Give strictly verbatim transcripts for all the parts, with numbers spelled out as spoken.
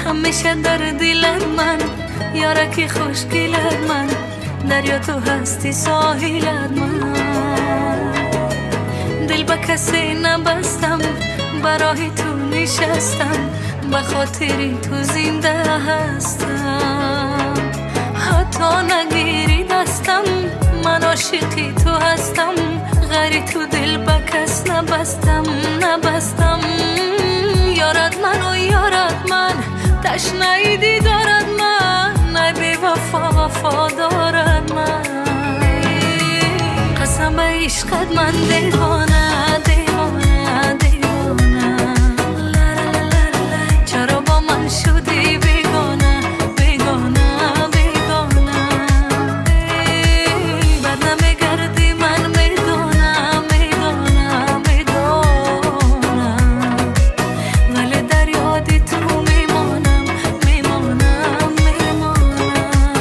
همیشه در دلت من، یارکی خوشگلت من، دریا تو هستی ساحلت من. دل به کسی نبستم، برای تو نشستم، به خاطری تو زنده هستم. حتی نگیری دستم، من عاشقی تو هستم، غری تو دل به کس نبستم نبستم. یارت من و یارت من، تشنه دیدارت من، ای بی وفا وفا دارد من. قسم به عشقت من دیوانه دیوانه دیوانه. چرا با من شدی بیگانه بیگانه بیگانه. بد نمیگردی من میدونم میدونم میدونم، ولی در یادی تو میمانم میمانم میمانم.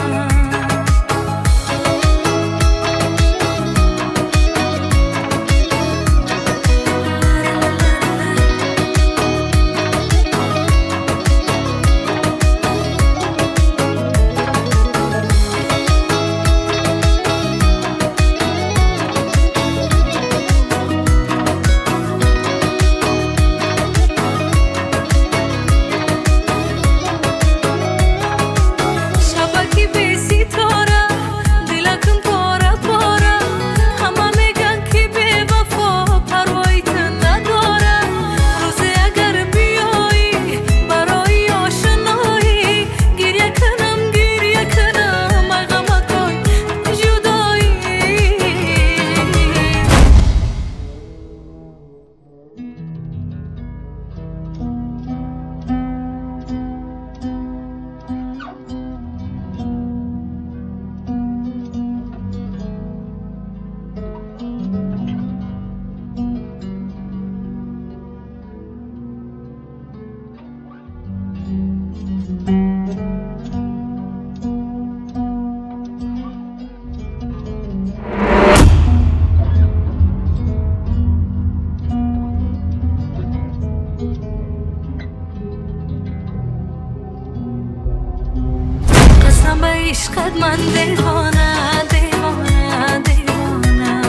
قسم به عشقت من دیوانه دیوانه دیوانه.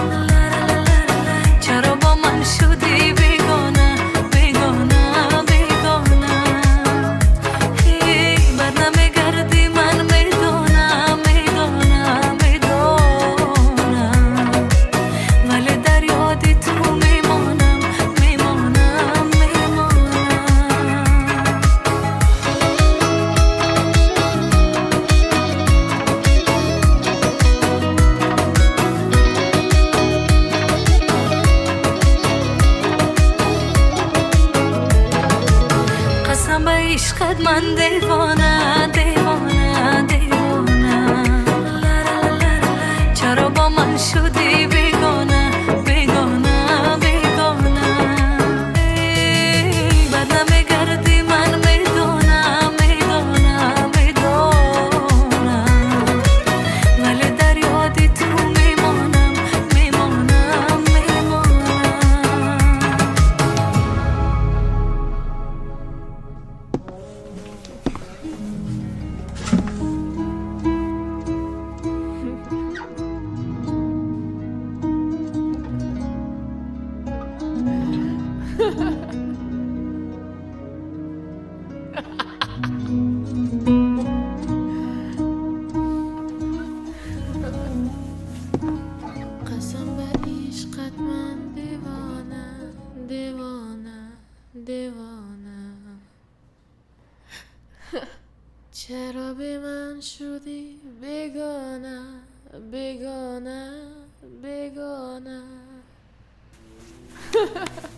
چرا با من شدی بیگانه بیگانه بیگانه. بد نمیگردی من میدونم میدونم میدونم، ولی در یادی تو میمانم میمانم میمانم. قسم به عشقت من دیوانه دیوانه دیوانه. چرا با من شدی بیگانه بیگانه بیگانه. بد نمیگردی من میدونم میدونم میدونم، ولی در یادی تو میمانم میمانم میمانم. قسم به عشقت من دیوانه دیوانه دیوانه. چرا به من شدی بیگانه بیگانه بیگانه.